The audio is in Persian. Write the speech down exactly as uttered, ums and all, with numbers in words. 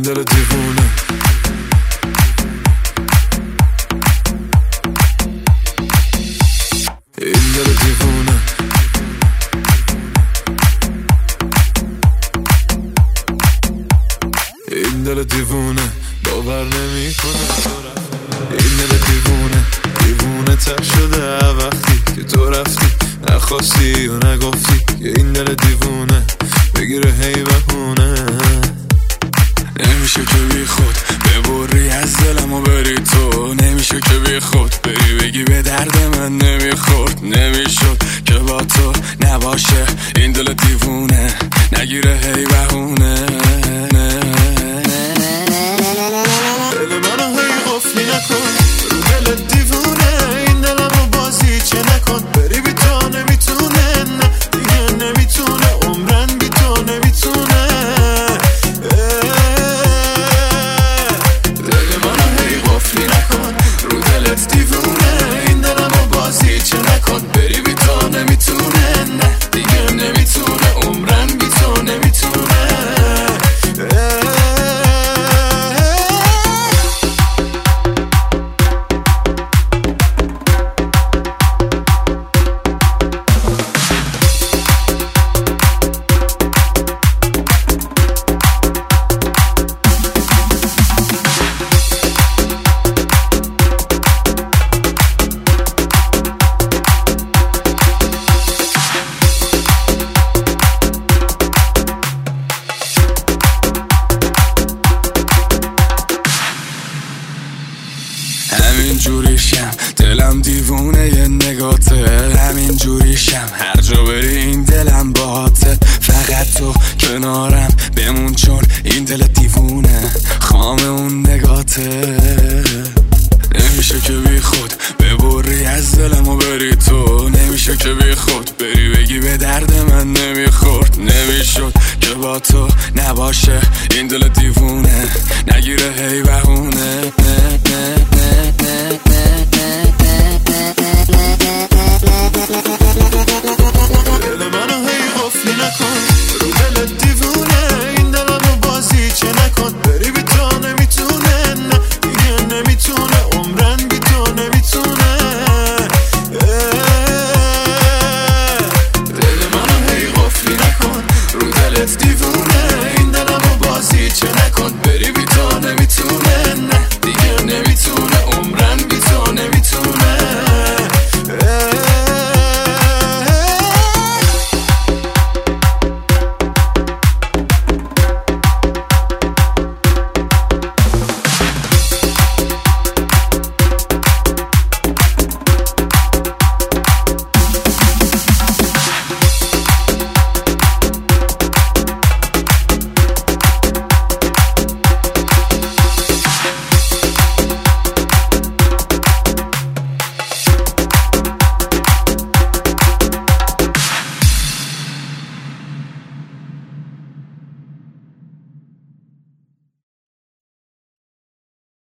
دل دیوونه این دل دیوونه این دل دیوونه باور نمی کنه این دل دیوونه دیوونه تر شده وقتی که تو رفتی نخواستی و نگفتی که این دل دیوونه بگیره هی بهونه نمیشه که بی خود ببری از دلم و بری تو نمیشه که بی خود بری بگی به درد من نمیخورد نمیشد که با تو نباشه این دل دیوونه نگیره هی بهونه دل منو هی قفلی نکن رو دل دیوونه این دلمو بازی چه نکن بری بی تو نمیتونه نه دیگه نمیتونه عمرن بی تو نمیتونه دل منو هی قفلی نکن رو دلت دیوونه این دلمو بازی چه نکن بری بی تو نمیتونه نه دیگه نمیتونه عمرن بی تو نمیتونه همین جوریشم دلم دیوونه یه نگاته همین جوریشم هر جا بری این دلم باته فقط تو کنارم بمون چون این دل دیوونه خام اون نگاته نمیشه که بی خود ببری از دلم و بری تو نمیشه که بی خود بری بگی به درد من نمیخورد نمیشد که با تو نباشه این دل دیوونه